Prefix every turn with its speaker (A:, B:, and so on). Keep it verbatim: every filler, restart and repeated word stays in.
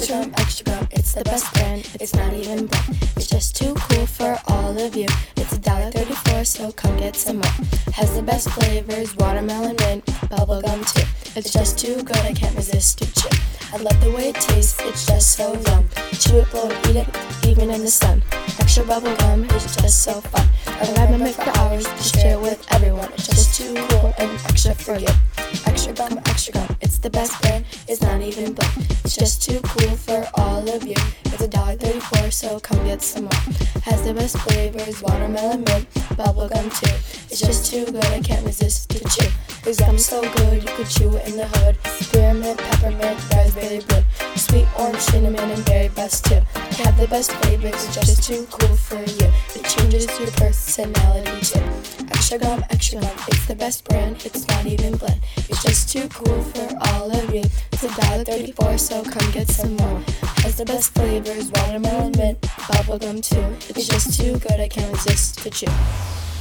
A: Extra gum, extra gum, it's the best brand. It's not even blend. It's just too cool for all of you. It's a dollar thirty-four, so come get some more. Has the best flavors, watermelon, mint, bubble gum too. It's just too good, I can't resist to chew. I love the way it tastes, it's just so yum. Chew it, blow it, eat it, even in the sun. Extra bubble gum is just so fun. I ride my mic for hours to share it with everyone. It's just too cool and extra for you. Extra gum, extra gum, it's the best brand. It's not even blend. It's just too cool for all of you. It's a dollar thirty-four, so come get some more. Has the best flavors, watermelon, mint, bubble gum too. It's just too good, I can't resist to chew. This gum is so good, you could chew it in the hood. Spearmint, peppermint, raspberry blue, sweet orange, cinnamon, and berry best too. They have the best flavors, it's just too cool for you. It changes your personality too. Extra gum, extra gum, it's the best brand. It's not even blend. It's just too cool for all of you. It's a dollar thirty-four, so come get some more. Has the best flavors, watermelon, mint, bubble gum too. It's just too good, I can't resist to chew.